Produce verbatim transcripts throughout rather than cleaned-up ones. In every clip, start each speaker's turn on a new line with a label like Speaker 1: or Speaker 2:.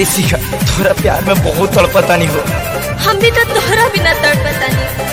Speaker 1: हे शिखा, तोरा प्यार में बहुत तड़पता नहीं हो।
Speaker 2: हम भी तो तोहरा बिना तड़पता नहीं।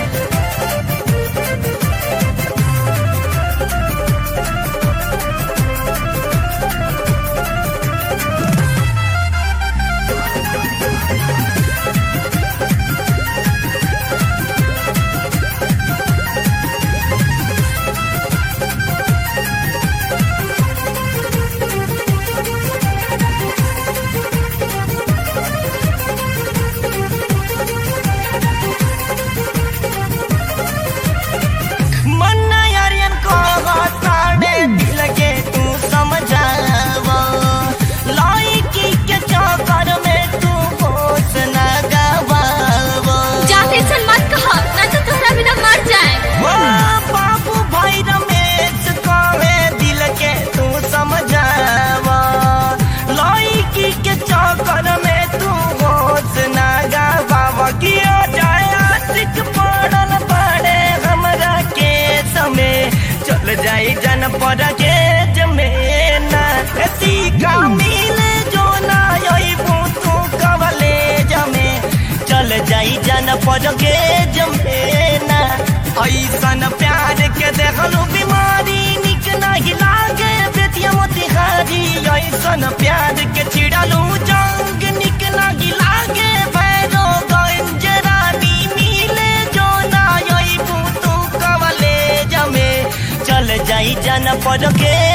Speaker 3: चल जाई जन पर के जमेना सीखा मिले जो ना तू कवले जमे। चल जाई जन पर के जमेना ऐसन प्यार के देखलू बीमारी निक नहीं लागे बेतिया मोतिहारी। ऐसन प्यार के चिड़लू जंग निक नहीं लागे भैरो गंजरानी मिले जो ना तू कवले जमे। चल जाई जन पर के